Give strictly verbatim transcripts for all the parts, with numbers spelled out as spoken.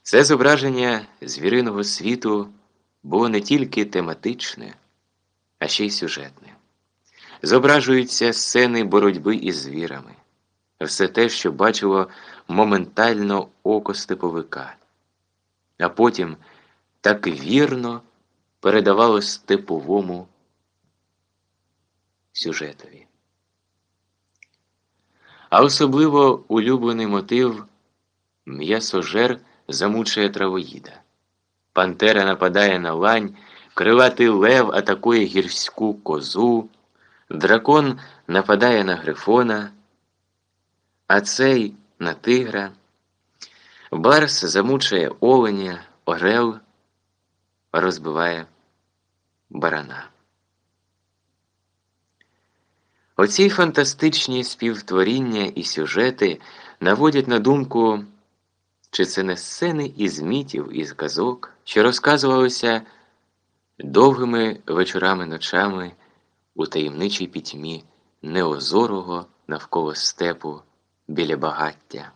Це зображення звіриного світу було не тільки тематичне, а ще й сюжетне. Зображуються сцени боротьби із звірами. Все те, що бачило моментально око степовика, а потім так вірно передавало степовому сюжетові. А особливо улюблений мотив м'ясожер замучує травоїда. Пантера нападає на лань, крилатий лев атакує гірську козу, дракон нападає на грифона, а цей на тигра. Барс замучує оленя, орел розбиває барана. Оці фантастичні співтворіння і сюжети наводять на думку, чи це не сцени із мітів, із казок, що розказувалися довгими вечорами-ночами у таємничій пітьмі неозорого навколо степу біля багаття.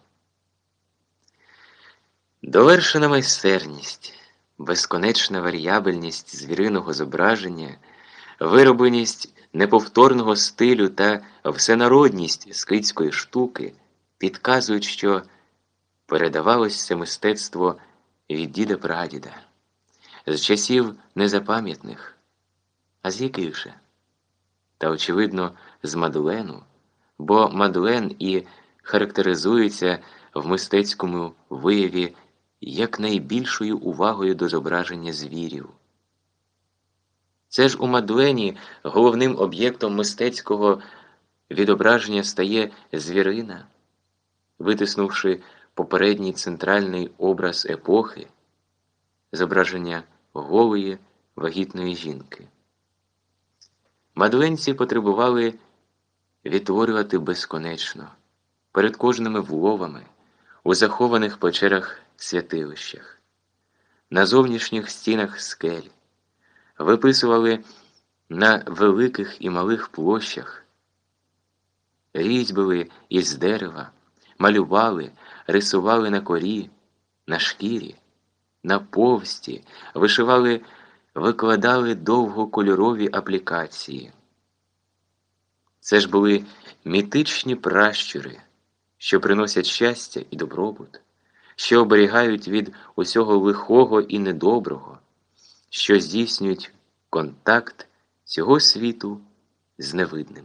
Довершена майстерність, безконечна варіабельність звіриного зображення, виробленість неповторного стилю та всенародність скитської штуки підказують, що передавалось це мистецтво від діда-прадіда, з часів незапам'ятних, а з яких же? Та, очевидно, з Мадлену, бо Мадлен і характеризується в мистецькому вияві як найбільшою увагою до зображення звірів. Це ж у Мадлені головним об'єктом мистецького відображення стає звірина, витиснувши попередній центральний образ епохи – зображення голої вагітної жінки. Мадленці потребували відтворювати безконечно, перед кожними вловами, у захованих печерах-святилищах, на зовнішніх стінах скель, виписували на великих і малих площах, різьбили із дерева, малювали, рисували на корі, на шкірі, на повсті, вишивали, викладали довгокольорові аплікації. Це ж були мітичні пращури, що приносять щастя і добробут, що оберігають від усього лихого і недоброго, що здійснюють контакт цього світу з невидним.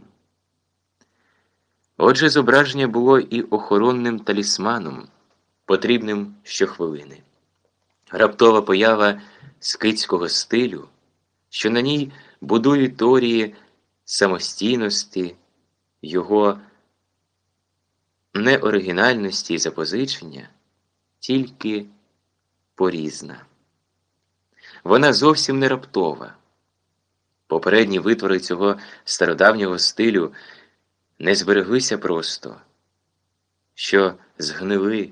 Отже, зображення було і охоронним талісманом, потрібним щохвилини. Раптова поява скитського стилю, що на ній будують теорії самостійності, його неоригінальності і запозичення, тільки порізна. Вона зовсім не раптова. Попередні витвори цього стародавнього стилю не збереглися просто, що згнили.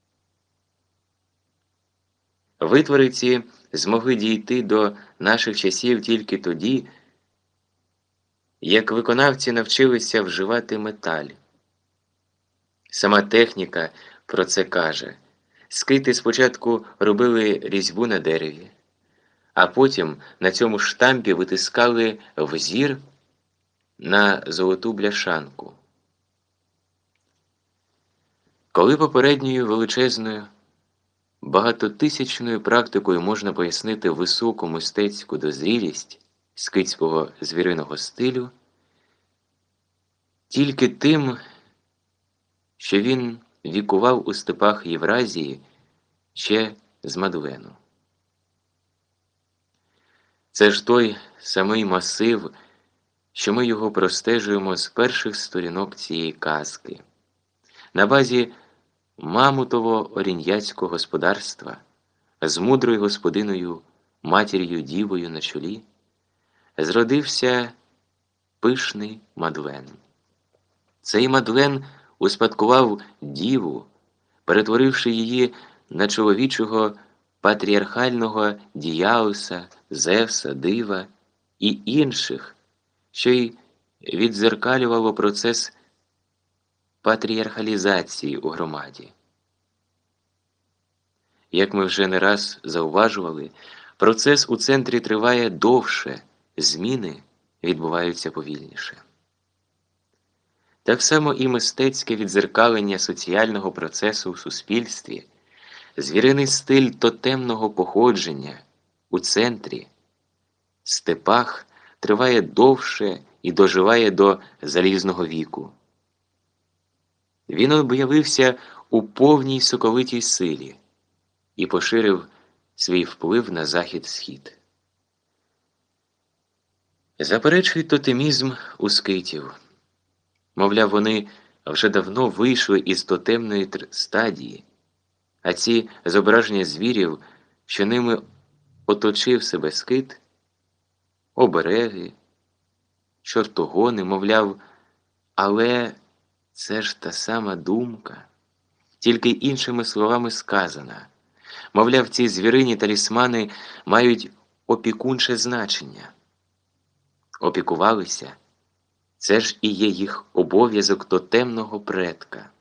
Витвори ці змогли дійти до наших часів тільки тоді, як виконавці навчилися вживати металь. Сама техніка про це каже. Скити спочатку робили різьбу на дереві, а потім на цьому штампі витискали взір на золоту бляшанку. Коли попередньою величезною, багатотисячною практикою можна пояснити високу мистецьку дозрілість скитського звіриного стилю, тільки тим, що він вікував у степах Євразії ще з Мадлену. Це ж той самий масив, що ми його простежуємо з перших сторінок цієї казки. На базі мамутово-орін'яцького господарства, з мудрою господиною, матір'ю-дівою на чолі, зродився пишний Мадлен. Цей Мадлен успадкував діву, перетворивши її на чоловічого патріархального Діяуса, Зевса, Дива і інших, що й віддзеркалювало процес патріархалізації у громаді. Як ми вже не раз зауважували, процес у центрі триває довше, зміни відбуваються повільніше. Так само і мистецьке віддзеркалення соціального процесу в суспільстві, звіриний стиль тотемного походження у центрі, степах триває довше і доживає до залізного віку. Він об'явився у повній соковитій силі і поширив свій вплив на захід-схід. Заперечують тотемізм у скитів. Мовляв, вони вже давно вийшли із тотемної стадії, а ці зображення звірів, що ними оточив себе скит, обереги, чортогони, мовляв, але це ж та сама думка, тільки іншими словами сказана. Мовляв, ці звірині талісмани мають опікунче значення. Опікувалися – це ж і є їх обов'язок тотемного предка.